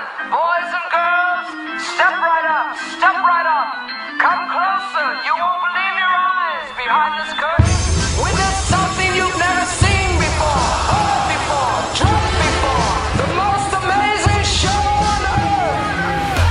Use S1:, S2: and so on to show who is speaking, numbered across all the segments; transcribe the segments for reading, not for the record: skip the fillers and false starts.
S1: Boys and girls, step right up, step right up. Come closer, you won't believe your eyes. Behind this curtain, witness something you've never seen before, heard before, dreamt before. The most amazing show on earth.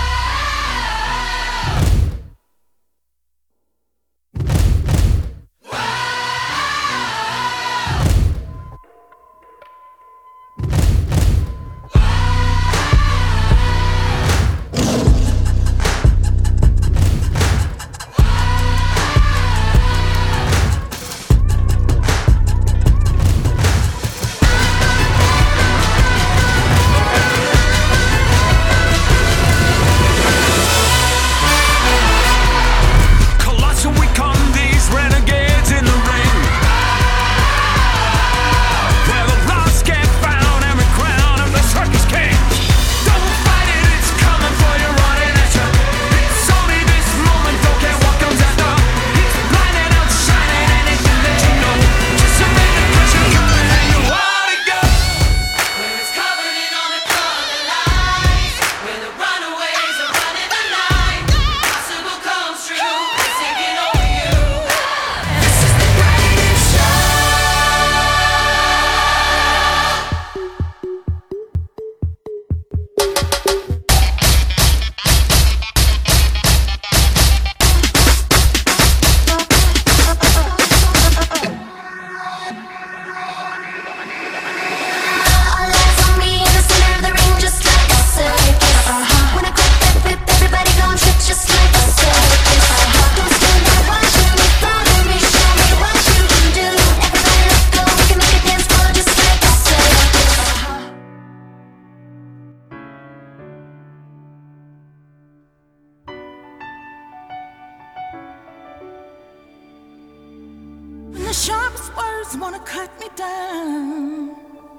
S2: The sharpest words wanna cut me down.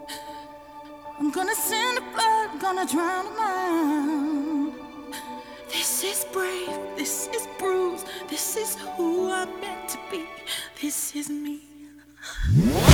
S2: I'm gonna send the blood, gonna drown them out. This is brave, this is bruised, this is who I'm meant to be. This is me.